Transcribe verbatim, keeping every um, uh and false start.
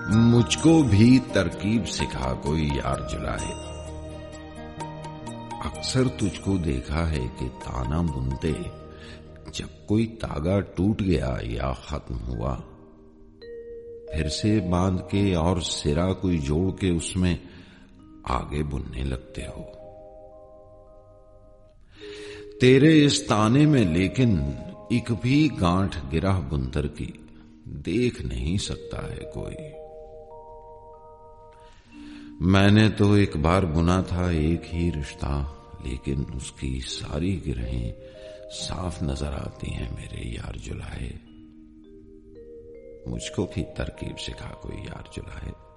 मुझको भी तरकीब सिखा कोई यार जुलाए। अक्सर तुझको देखा है कि ताना बुनते जब कोई तागा टूट गया या खत्म हुआ, फिर से बांध के और सिरा कोई जोड़ के उसमें आगे बुनने लगते हो। तेरे इस ताने में लेकिन एक भी गांठ गिरह बुनतर की देख नहीं सकता है कोई। मैंने तो एक बार बुना था एक ही रिश्ता, लेकिन उसकी सारी गिरहें साफ नजर आती हैं मेरे यार जुलाए। मुझको भी तरकीब सिखा कोई यार जुलाए।